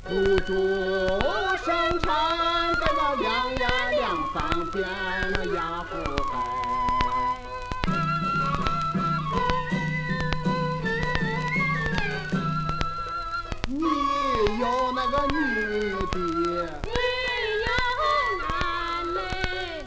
辅助生产，这个量呀量方便了呀不害。你有那个女的， 你有男嘞，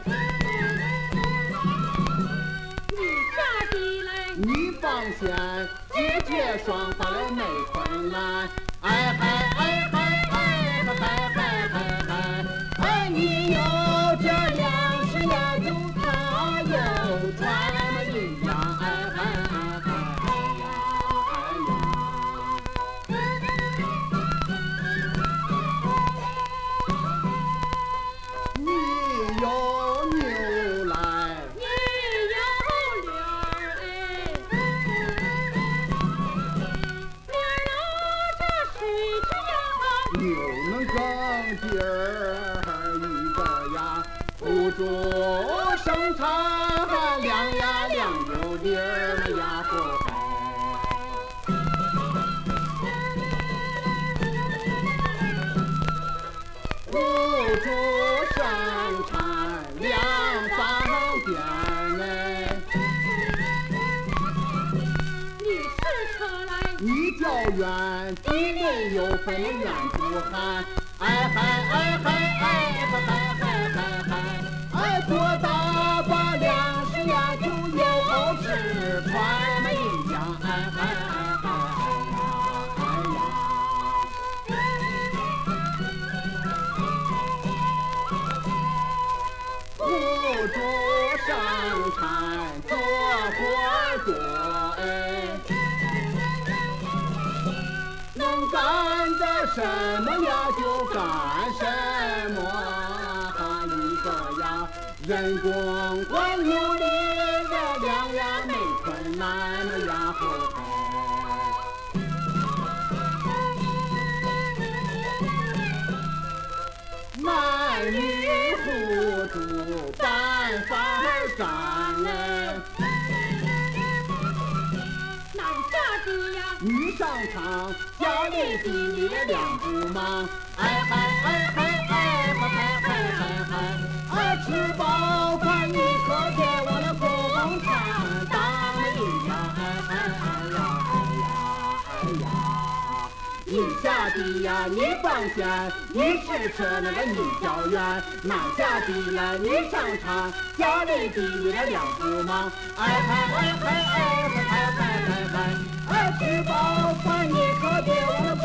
你下地嘞， 你放心，解决双方的没困难。哎嗨哎嗨哎嗨嗨嗨嗨嗨，哎你有这粮食呀，有茶有船一样，哎嗨哎嗨哎呀哎呀。你有牛来， 你有驴儿哎，驴儿拿着水吃呀， 牛能耕地儿一个呀，辅助生产，量呀量有理儿呀不害。辅助生产，量方便哎。 你是车来， 你叫远，地里有分远不寒。哎嗨哎嗨哎嗨嗨嗨嗨嗨，哎多大把粮食呀就有吃穿么一样，哎嗨哎嗨哎呀哎呀。辅助生产，做活多哎。能干的什么呀就干什么，一个呀人工光努力，这量呀没困难的呀不害。男女互助办法干哎。 南下地呀， 你上场，家里比你的两不忙。哎嗨哎嗨哎嗨嗨嗨嗨嗨，哎吃饱饭你可给我的工厂当一呀，哎嗨哎呀哎呀哎呀。你下地呀，你放心，你是车那个你叫远，南下地了你上场，家里比你的两不忙。哎嗨哎嗨哎嗨嗨嗨嗨嗨。哎，吃饱饭你可别忘了